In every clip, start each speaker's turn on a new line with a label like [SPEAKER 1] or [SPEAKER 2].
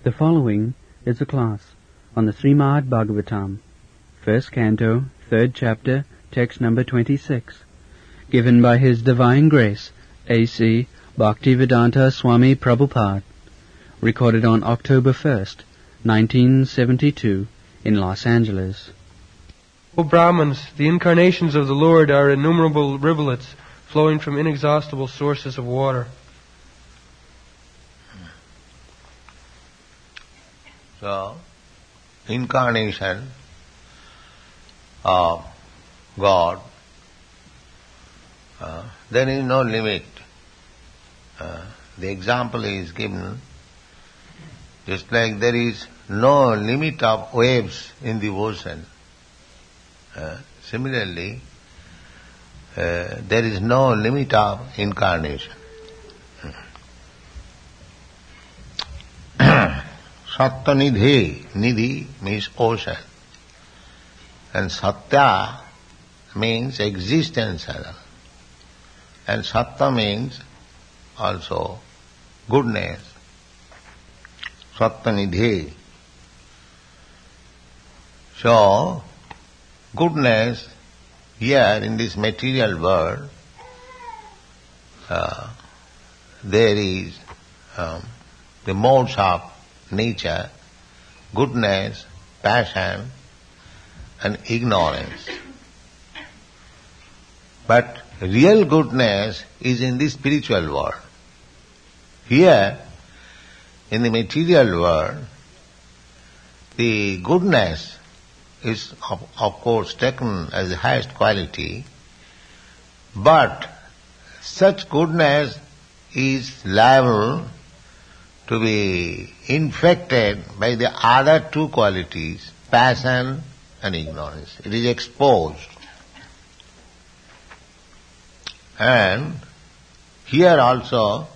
[SPEAKER 1] The following is a class on the Srimad Bhagavatam, first canto, third chapter, text number 26, given by His Divine Grace, A.C. Bhaktivedanta Swami Prabhupada, recorded on October 1st, 1972, in Los Angeles.
[SPEAKER 2] O Brahmins, the incarnations of the Lord are innumerable rivulets flowing from inexhaustible sources of water.
[SPEAKER 3] So, incarnation of God, there is no limit. The example is given, just like there is no limit of waves in the ocean. Similarly, there is no limit of incarnation. Sattva nidhi, nidhi means ocean, and satya means existence, and sattva means also goodness. Sattva nidhi. So, goodness here in this material world, there is the modes of nature, goodness, passion, and ignorance. But real goodness is in the spiritual world. Here, in the material world, the goodness is of course taken as the highest quality, but such goodness is liable to be infected by the other two qualities, passion and ignorance. It is exposed. And here also,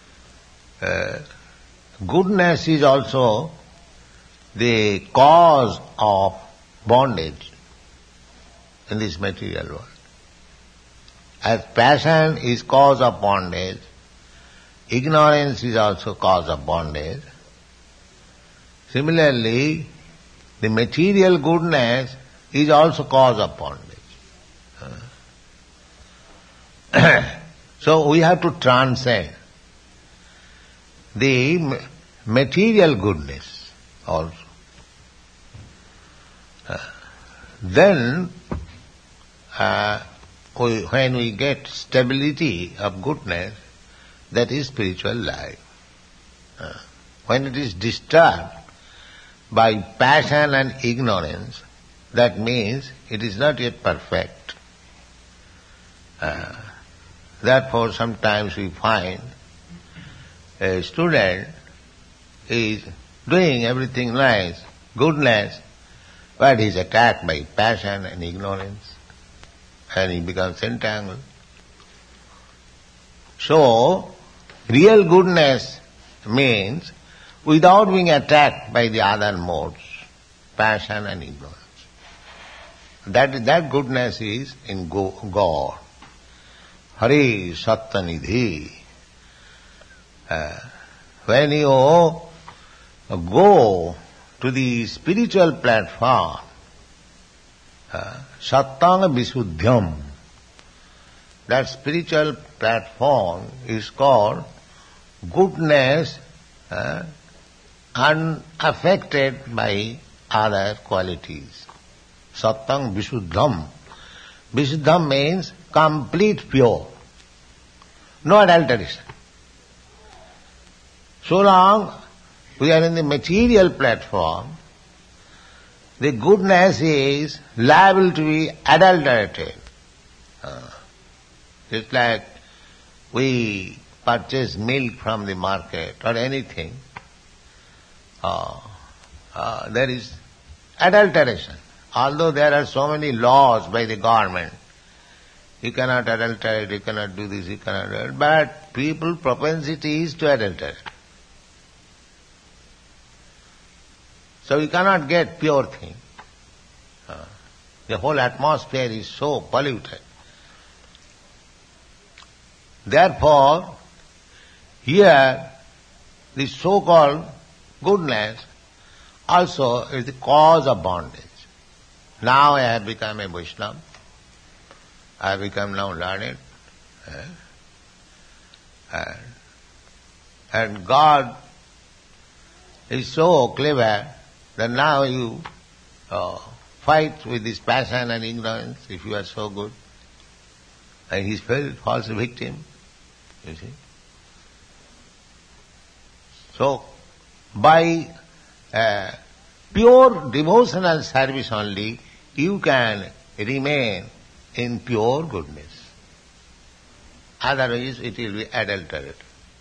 [SPEAKER 3] goodness is also the cause of bondage in this material world. As passion is cause of bondage, ignorance is also cause of bondage. Similarly, the material goodness is also cause of bondage. So we have to transcend the material goodness also. Then, when we get stability of goodness, that is spiritual life. When it is disturbed by passion and ignorance, that means it is not yet perfect. Therefore, sometimes we find a student is doing everything nice, goodness, but he is attacked by passion and ignorance, and he becomes entangled. So, real goodness means without being attacked by the other modes, passion and ignorance. That goodness is in God. Hari Sattva Nidhi. When you go to the spiritual platform, Sattanga Visuddhyam, that spiritual platform is called goodness unaffected by other qualities. Sattang Visuddham. Visuddham means complete pure. No adulteration. So long we are in the material platform, the goodness is liable to be adulterated. Just like we purchase milk from the market or anything, there is adulteration. Although there are so many laws by the government, you cannot adulterate, you cannot do this, you cannot do that, but people propensity is to adulterate. So you cannot get pure thing. The whole atmosphere is so polluted. Therefore, here the so-called goodness also is the cause of bondage. Now I have become a Vaishnava. I have become now learned. And God is so clever that now you fight with this passion and ignorance if you are so good. And he falls a victim, you see. So, by pure devotional service only, you can remain in pure goodness. Otherwise, it will be adulterated.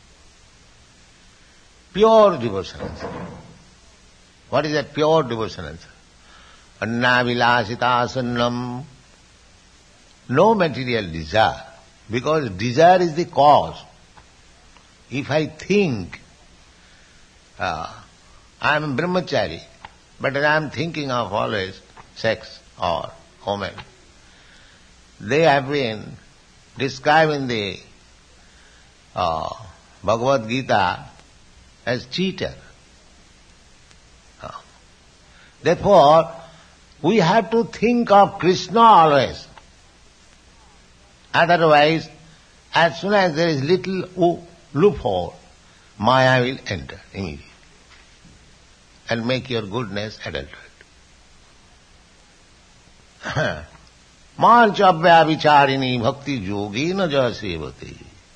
[SPEAKER 3] Pure devotional service. What is that pure devotional service? Anna vilasita sunnam. No material desire, because desire is the cause. If I think, I am a brahmachari, but I am thinking of always sex or woman. They have been described in the Bhagavad Gita as cheater. Therefore, we have to think of Krishna always. Otherwise, as soon as there is little loophole, Maya will enter immediately and make your goodness adulterate. Mancha abhyavicharini bhakti yogena ja sevate.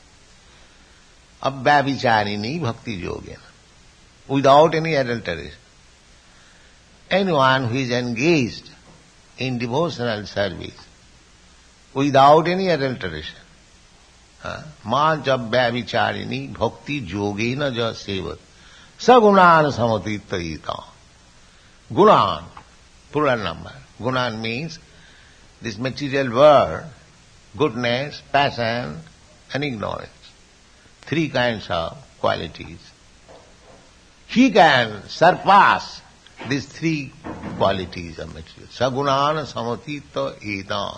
[SPEAKER 3] Abhyavicharini bhakti yogena. Without any adulteration. Anyone who is engaged in devotional service without any adulteration, mancha bhakti yogena ja sevat sagunan samatitayita. Gunan, plural number. Gunan means this material world, goodness, passion and ignorance. Three kinds of qualities. He can surpass these three qualities of material. Sagunan samatita edan.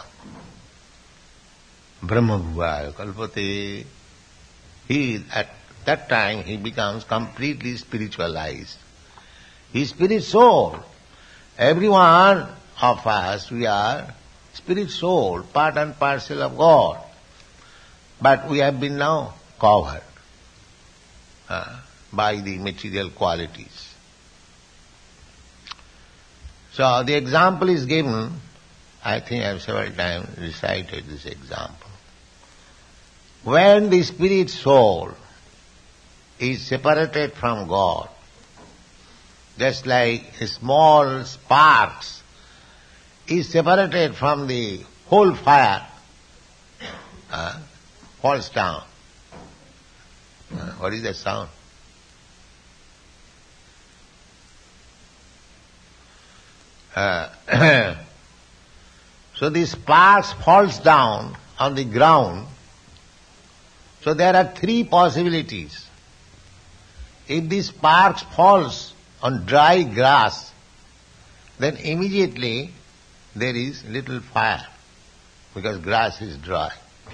[SPEAKER 3] Brahma bhuvaya kalpate. At that time he becomes completely spiritualized. He is spirit soul. Every one of us, we are spirit soul, part and parcel of God. But we have been now covered by the material qualities. So the example is given, I think I have several times recited this example. When the spirit soul is separated from God, just like small sparks is separated from the whole fire, falls down. What is that sound? So the sparks falls down on the ground. So there are three possibilities. If the sparks falls on dry grass, then immediately there is little fire, because grass is dry.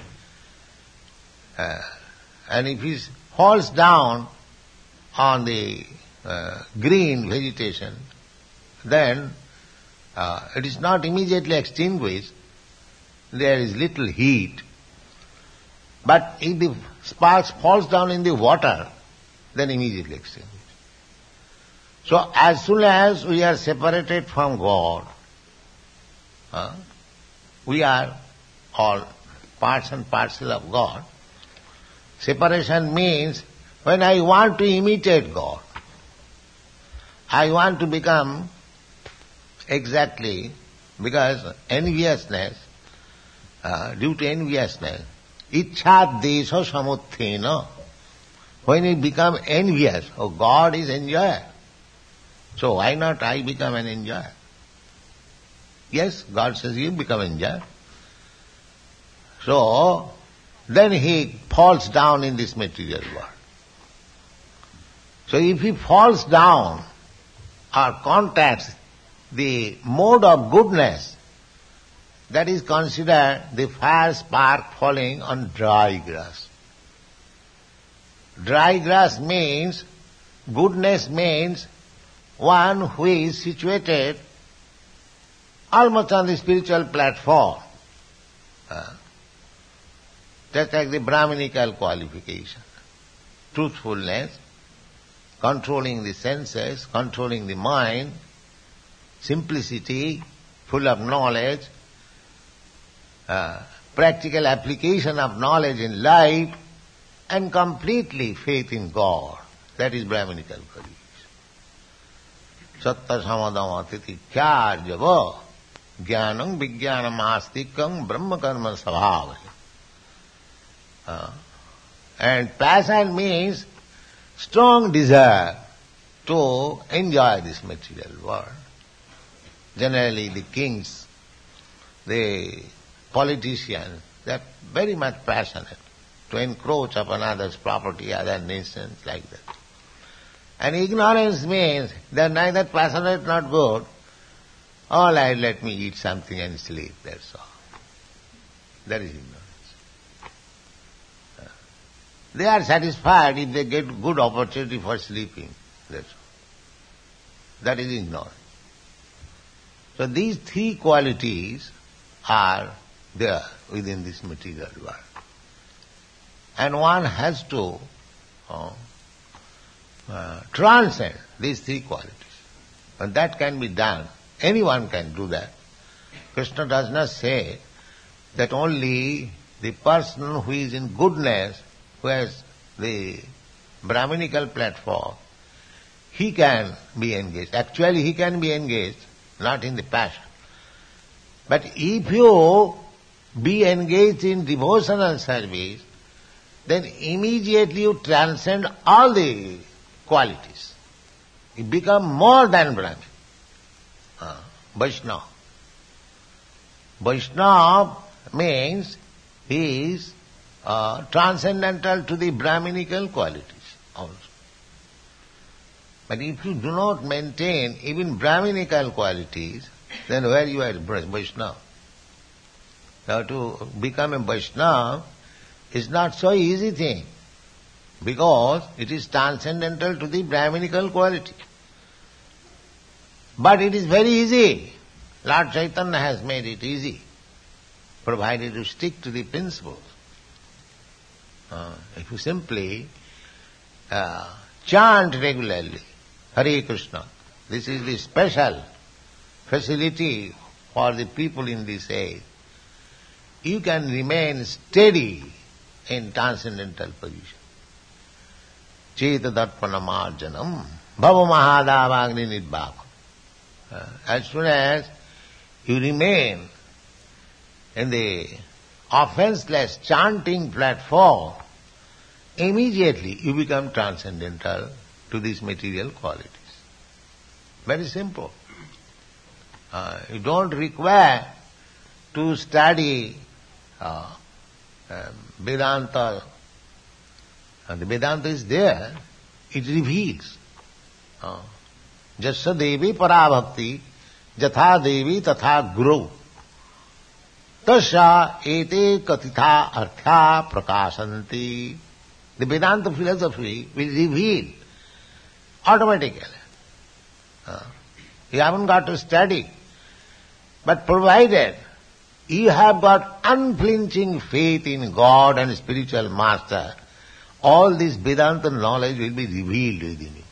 [SPEAKER 3] And if it falls down on the green vegetation, then it is not immediately extinguished. There is little heat. But if the sparks falls down in the water, then immediately extinguished. So as soon as we are separated from God, we are all parts and parcel of God. Separation means when I want to imitate God, I want to become exactly, because enviousness, due to enviousness, ichha desha samuthena, when we become envious, oh, God is enjoyer, so why not I become an enjoyer? Yes, God says you become enjoyer. So, then he falls down in this material world. So if he falls down or contacts the mode of goodness, that is considered the fire spark falling on dry grass. Dry grass means goodness means one who is situated almost on the spiritual platform. Just like the Brahminical qualification. Truthfulness, controlling the senses, controlling the mind, simplicity, full of knowledge, practical application of knowledge in life, and completely faith in God. That is Brahminical qualification. Satta samadama titi khyarjava jnanam vijnanam astikam brahma karma sabhava. And passion means strong desire to enjoy this material world. Generally the kings, the politicians, they are very much passionate to encroach upon others' property, other nations, like that. And ignorance means they are neither passionate nor good. All right, let me eat something and sleep, that's all. That is ignorance. They are satisfied if they get good opportunity for sleeping, that's all. That is ignorance. So these three qualities are there within this material world. And one has to transcend these three qualities. And that can be done. Anyone can do that. Krishna does not say that only the person who is in goodness, who has the Brahminical platform, he can be engaged. Actually, he can be engaged, not in the passion. But if you be engaged in devotional service, then immediately you transcend all the qualities. You become more than Brahmin. Vaishnava. Vaishnava means he is transcendental to the Brahminical qualities also. But if you do not maintain even Brahminical qualities, then where you are Vaishnava? Now to become a Vaishnava is not so easy thing, because it is transcendental to the Brahminical quality. But it is very easy. Lord Chaitanya has made it easy, provided you stick to the principles. If you simply chant regularly, Hare Krishna, this is the special facility for the people in this age, you can remain steady in transcendental position. Cheta darpana marjanam bhava mahadavagni nidbhava. As soon as you remain in the offenseless chanting platform, immediately you become transcendental to these material qualities. Very simple. You don't require to study Vedanta. And the Vedanta is there, it reveals. Jasya devi parabhakti jatha devi tatha guru tasya ete katitha artha prakasanti. The Vedanta philosophy will reveal automatically. You haven't got to study. But provided you have got unflinching faith in God and spiritual master, all this Vedanta knowledge will be revealed within you.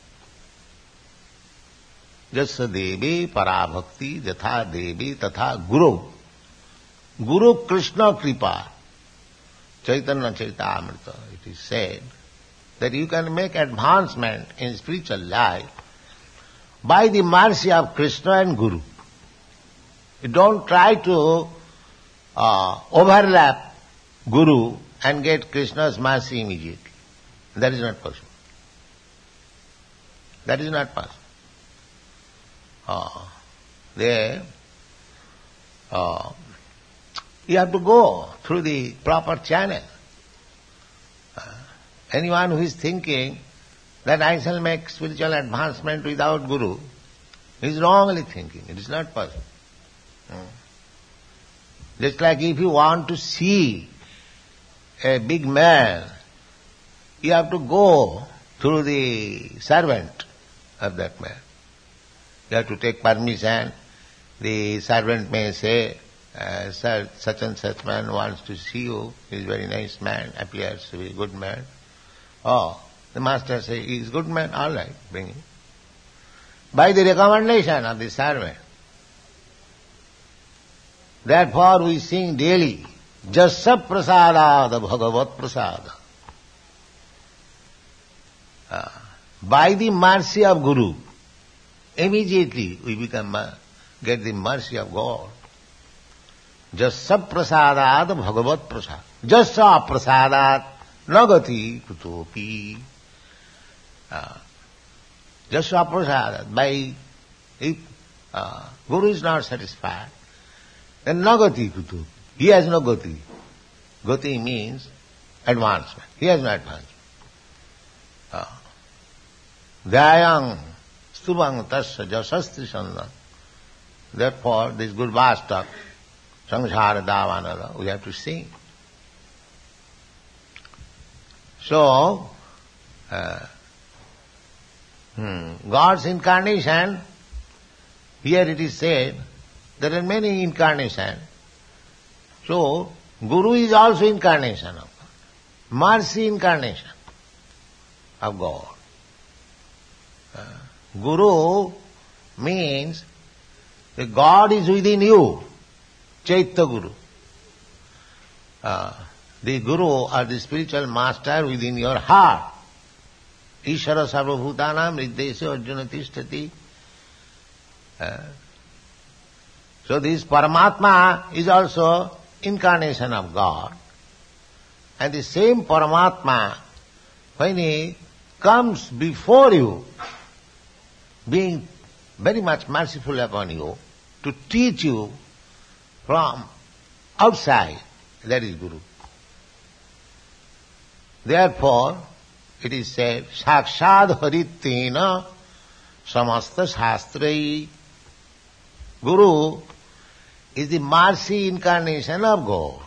[SPEAKER 3] Jasya devi parabhakti jatha devi tatha guru. Guru Krishna kripa. Chaitanya Charitamrita, it is said that you can make advancement in spiritual life by the mercy of Krishna and Guru. You don't try to overlap Guru and get Krishna's mercy immediately. That is not possible. That is not possible. You have to go through the proper channel. Anyone who is thinking that I shall make spiritual advancement without Guru is wrongly thinking. It is not possible. Just like if you want to see a big man, you have to go through the servant of that man. You have to take permission. The servant may say, sir, such and such man wants to see you. He is a very nice man, appears to be a good man. Oh, the master says, he is a good man, all right, bring him. By the recommendation of the servant. Therefore we sing daily, Jasya prasadada bhagavat prasada. By the mercy of Guru, immediately we get the mercy of God. Jasya prasadat bhagavat prasad. Jasya prasadat nagati kutopi. Jasya prasadat. By if Guru is not satisfied, then nagati kutopi. He has no gati. Gati means advancement. He has no advancement. Dhyayang stubang tasya jasastri sandhan. Therefore, this Gurvastak, Samsara Davanada, we have to sing. So, God's incarnation, here it is said, there are many incarnations. So, Guru is also incarnation of God. Mercy incarnation of God. Guru means that God is within you, Chaitya Guru. The Guru or the spiritual master within your heart. Ishara sarvabhutanam riddhesya arjuna tishtati. So this Paramatma is also incarnation of God. And the same Paramatma, when he comes before you, being very much merciful upon you, to teach you from outside, that is Guru. Therefore, it is said, Sakshad Harittena Samasta Shastrai. Guru is the mercy incarnation of God.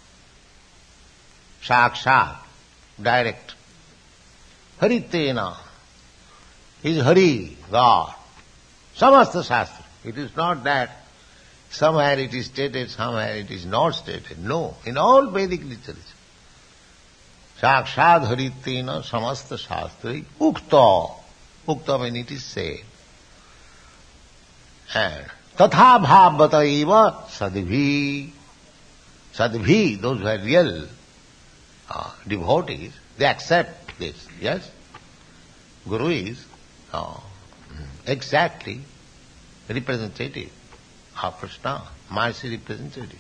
[SPEAKER 3] Sakshad, direct. Harittena is Hari, God. Samasta Shastra. It is not that somewhere it is stated, somewhere it is not stated. No, in all Vedic literature. Sakshad Harittena Samasta Shastrai Ukta. Ukta means it is said. And Tatha bhavata eva sadbhi. Sadbhi, those who are real devotees, they accept this. Yes? Guru is exactly representative of Krishna, mercy representative.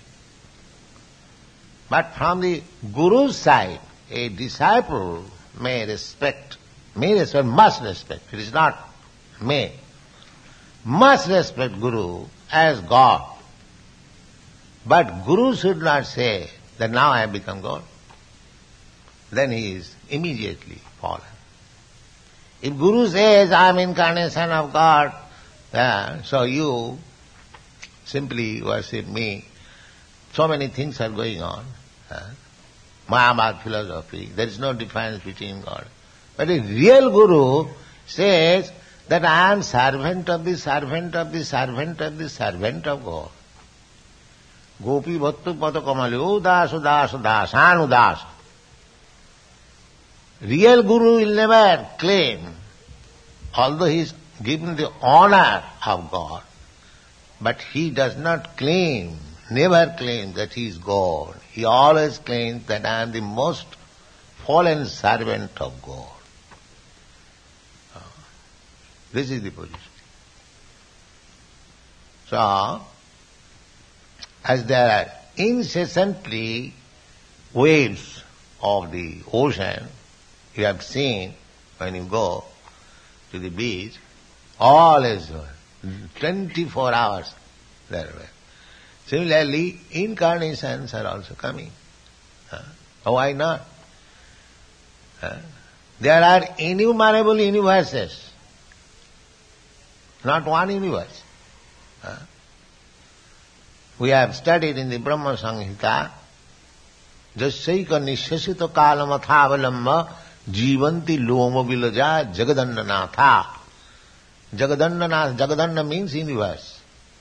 [SPEAKER 3] But from the Guru's side, a disciple must respect, it is not may, must respect Guru as God. But Guru should not say that now I have become God. Then he is immediately fallen. If Guru says, I am incarnation of God, so you simply worship me, so many things are going on. Mayavad philosophy, there is no difference between God. But a real Guru says that I am servant of the servant of the servant of the servant of God. Gopi bhattu pada kamali udasa dasa dasanu dasa. Real Guru will never claim, although he is given the honor of God, but he does not claim, never claim that he is God. He always claims that I am the most fallen servant of God. This is the position. So, as there are incessantly waves of the ocean, you have seen when you go to the beach, all is 24 hours there. Similarly, incarnations are also coming. Why not? There are innumerable universes, not one universe. We have studied in the Brahma Samhita, Jasyaika Nishasita Kalamathavalamba Jivanti loma vilaja jagadannanatha. Jagadanna means universe.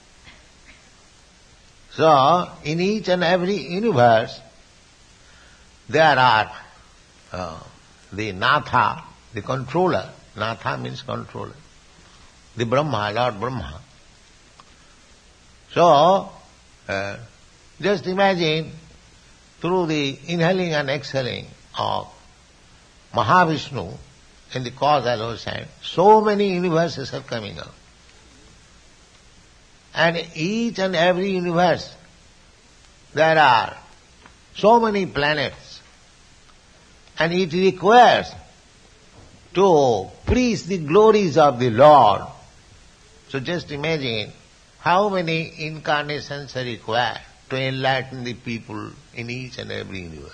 [SPEAKER 3] So, in each and every universe, there are the Natha, the controller. Natha means controller. The Brahma, Lord Brahma. So, just imagine, through the inhaling and exhaling of Mahavishnu in the causal ocean, so many universes are coming out. And each and every universe, there are so many planets. And it requires to preach the glories of the Lord. So just imagine how many incarnations are required to enlighten the people in each and every universe.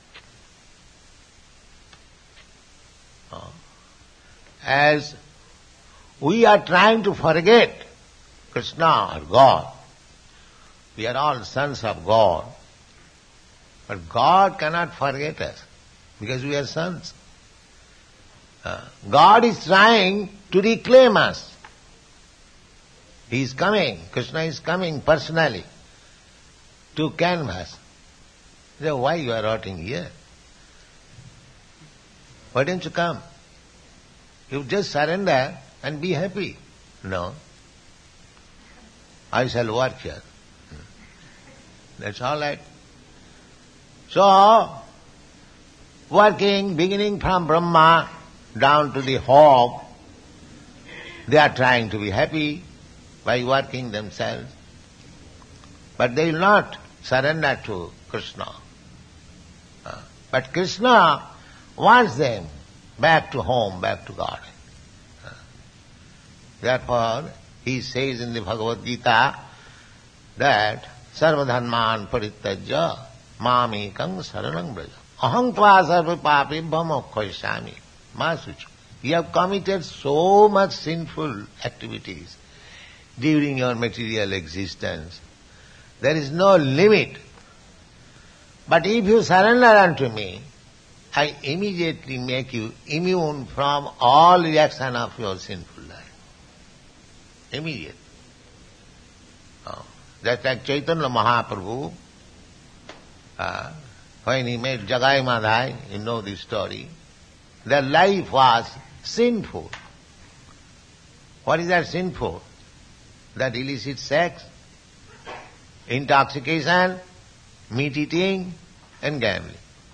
[SPEAKER 3] As we are trying to forget Krishna or God, we are all sons of God, but God cannot forget us because we are sons. God is trying to reclaim us. He is coming, Krishna is coming personally to canvas. So why you are rotting here? Why don't you come? You just surrender and be happy. No. I shall work here. That's all right. So, working, beginning from Brahma down to the hog, they are trying to be happy by working themselves. But they will not surrender to Krishna. But Krishna wants them back to home, back to God. Therefore, he says in the Bhagavad Gita that sarvadharman parittajya mamekam saranam braja aham tva sarva papibham mokkhaisami masuchu. You have committed so much sinful activities during your material existence. There is no limit. But if you surrender unto me, I immediately make you immune from all reaction of your sinful life. Immediate. Just like Chaitanya Mahaprabhu, when he made Jagai Madhai, you know the story, their life was sinful. What is that sinful? That illicit sex, intoxication, meat eating, and gambling.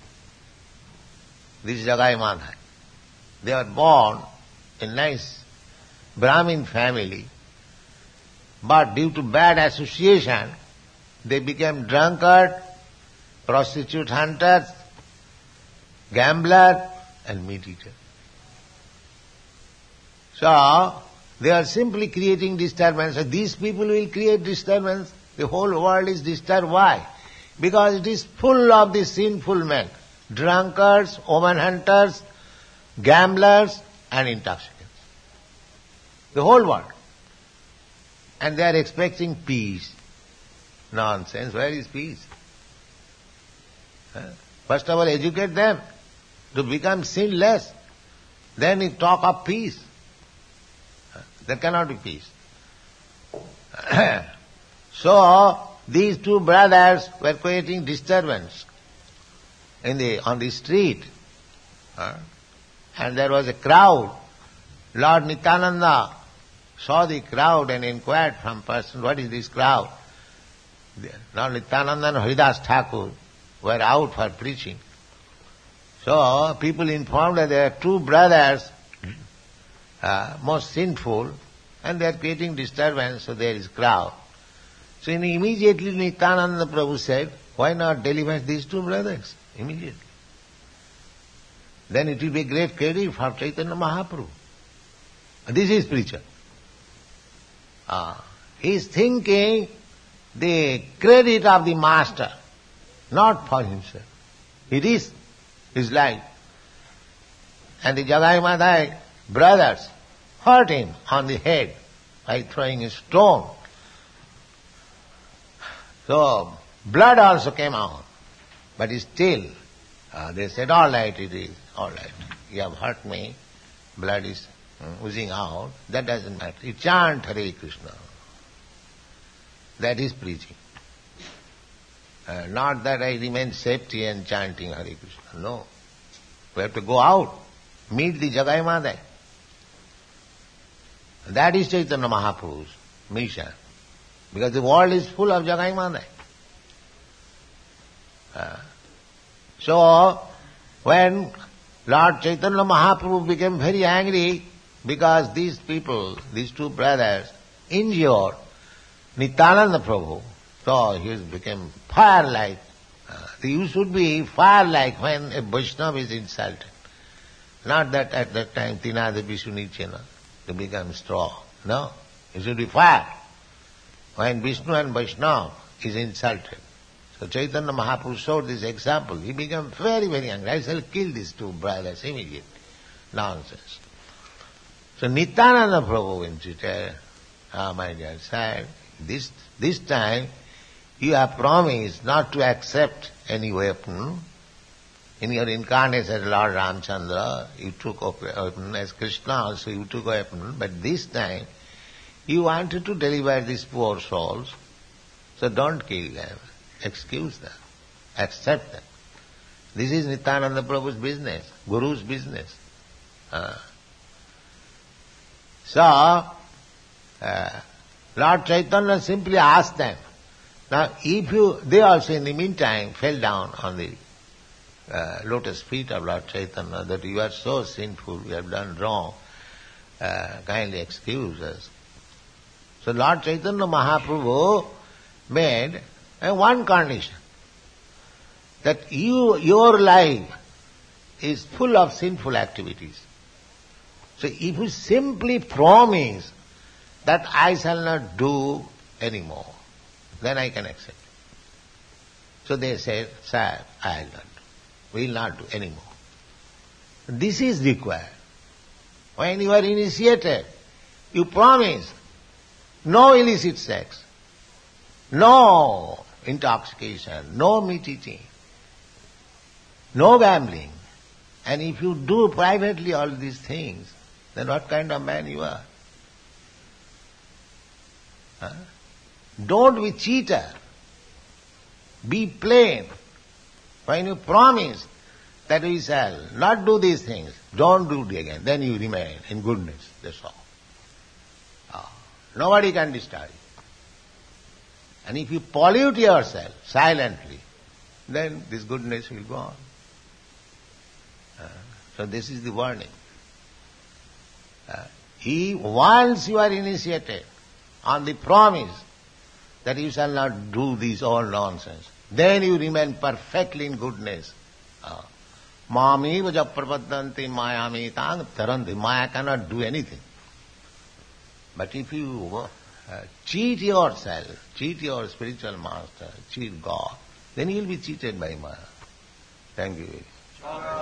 [SPEAKER 3] This is Jagai Madhai. They were born in nice Brahmin family, but due to bad association, they became drunkard, prostitute hunters, gambler, and meat eater. So, they are simply creating disturbance. So these people will create disturbance. The whole world is disturbed. Why? Because it is full of the sinful men. Drunkards, woman hunters, gamblers, and intoxicants. The whole world. And they are expecting peace. Nonsense. Where is peace? First of all, educate them to become sinless. Then you talk of peace. There cannot be peace. So, these two brothers were creating disturbance on the street. And there was a crowd. Lord Nityananda saw the crowd and inquired from person, what is this crowd? Lord Nityananda and Haridas Thakur were out for preaching. So, people informed that there are two brothers, most sinful, and they are creating disturbance, so there is crowd. So immediately Nityananda Prabhu said, why not deliver these two brothers? Immediately. Then it will be great credit for Chaitanya Mahaprabhu. This is preacher. He is thinking the credit of the master, not for himself. It is his life. And the Jagai Madhai brothers hurt him on the head by throwing a stone. So, blood also came out. But still, they said, all right, it is all right, you have hurt me, blood is oozing out, that doesn't matter. You chant Hare Krishna. That is preaching. Not that I remain safety and chanting Hare Krishna. No. We have to go out, meet the Jagai Madai. That is Chaitanya Mahaprabhu's mission. Because the world is full of Jagai Madai. So, when Lord Chaitanya Mahaprabhu became very angry because these people, these two brothers, injured Nityananda Prabhu, so he became fire-like. You should be fire-like when a Vaishnava is insulted. Not that at that time Tinada Vishunichena to become straw. No, you should be fire. When Vishnu and Vaishnava is insulted. So Chaitanya Mahaprabhu showed this example. He became very, very angry. I shall kill these two brothers immediately. Nonsense. So Nityananda Prabhu insisted, my dear sir, this time you have promised not to accept any weapon. In your incarnation as Lord Ramchandra, you took a weapon. As Krishna also you took a weapon. But this time you wanted to deliver these poor souls. So don't kill them. Excuse them. Accept them. This is Nityananda Prabhu's business, Guru's business. Lord Chaitanya simply asked them. Now, they also in the meantime fell down on the lotus feet of Lord Chaitanya that you are so sinful, you have done wrong, kindly excuse us. So Lord Chaitanya Mahaprabhu made one condition, that your life is full of sinful activities. So if you simply promise that I shall not do any more, then I can accept. So they said, sir, I will not do. We will not do any more. This is required. When you are initiated, you promise no illicit sex, no intoxication, no meat eating, no gambling. And if you do privately all these things, then what kind of man you are? Don't be cheater. Be plain. When you promise that we shall not do these things, don't do it again. Then you remain in goodness. That's all. Nobody can disturb you. And if you pollute yourself silently, then this goodness will go on. So this is the warning. Once you are initiated on the promise that you shall not do these all nonsense, then you remain perfectly in goodness. Mami vaja prapadanti mayami tang taranti. Maya cannot do anything. But if you cheat yourself, cheat your spiritual master, cheat God, then you will be cheated by Maya. Thank you.